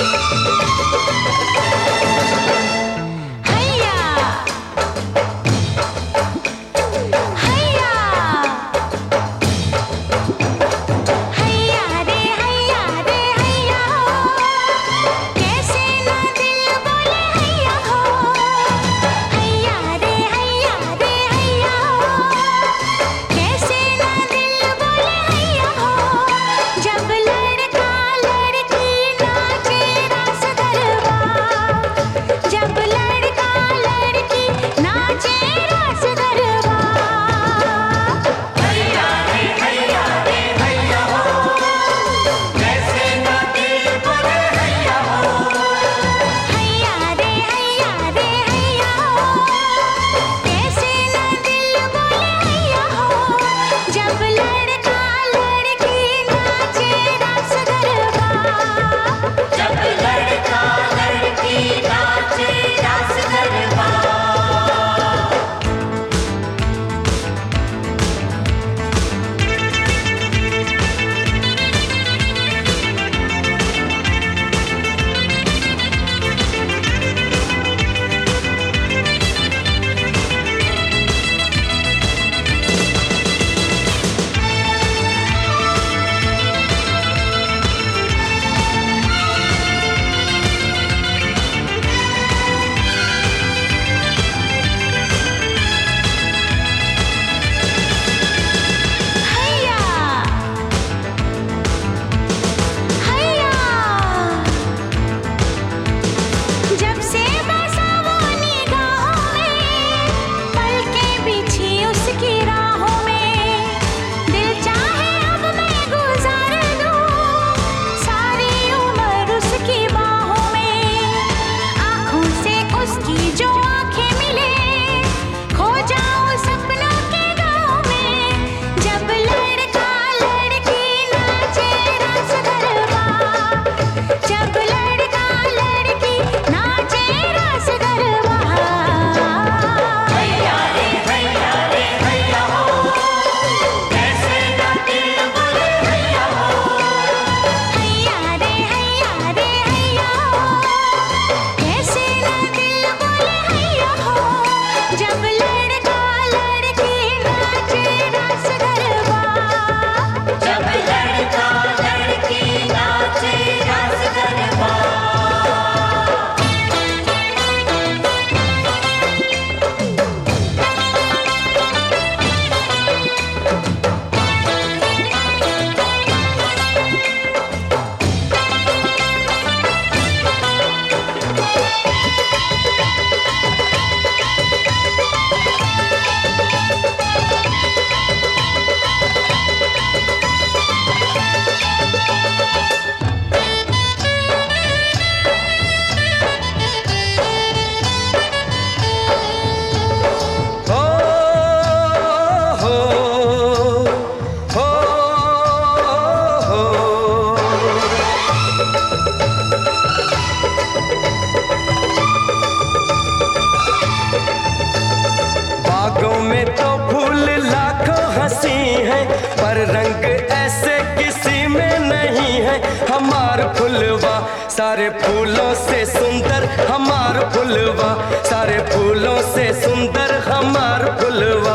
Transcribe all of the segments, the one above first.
सारे फूलों से सुंदर हमार फुलवा, सारे फूलों से सुंदर हमार फुलवा।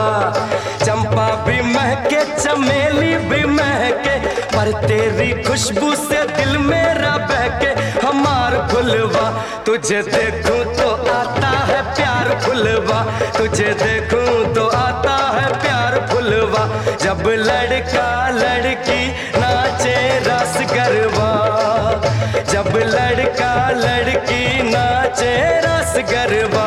चंपा भी महके चमेली भी महके, पर तेरी खुशबू से दिल मेरा बहके। हमार फुलवा तुझे देखूं तो आता है प्यार फुलवा, तुझे देखूं तो आता है प्यार फुलवा। जब लड़का लड़की नाचे रस गरबा, जब लड़का लड़की नाचे रस गरबा।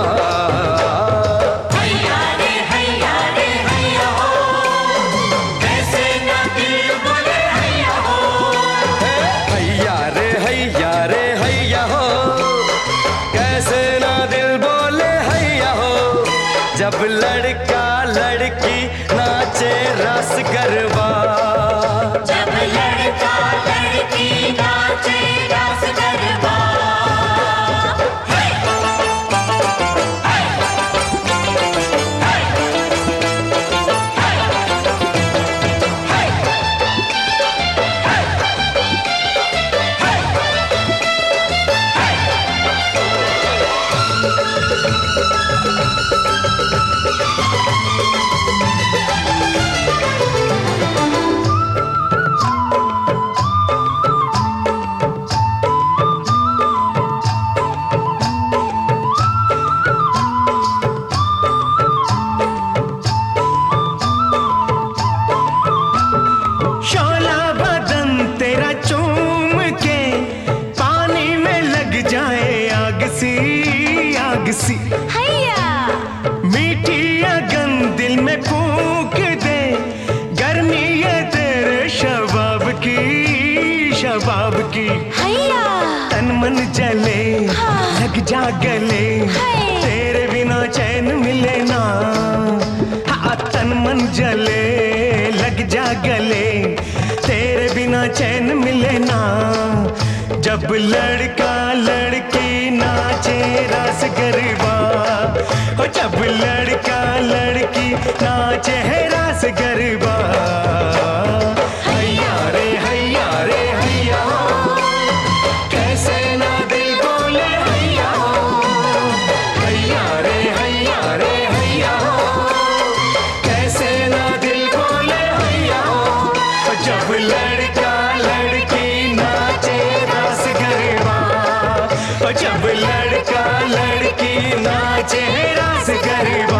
जब लड़का लड़की नाचे रस गरबा, जब लड़का लड़की नाचे रस गरबा। सी आग सी हैया मीठी अगन दिल में फूंक दे, गर्मी है तेरे शबाब की हैया तन मन जले लग जा गले, तेरे बिना चैन मिले ना। हाँ, तन मन जले लग जा गले, तेरे बिना चैन मिले ना। जब लड़का लड़की नाचे रास गरबा, हो जब लड़का लड़की नाचे है रास गरबा। हैया रे हैया रे हैया, कैसे ना दिल बोले हैया। हैया रे हैया रे हैया, कैसे ना दिल बोले हैया। जब लड़का लड़की नाचे रास गरबा, जब लड़का लड़की नाचे रास गरबा।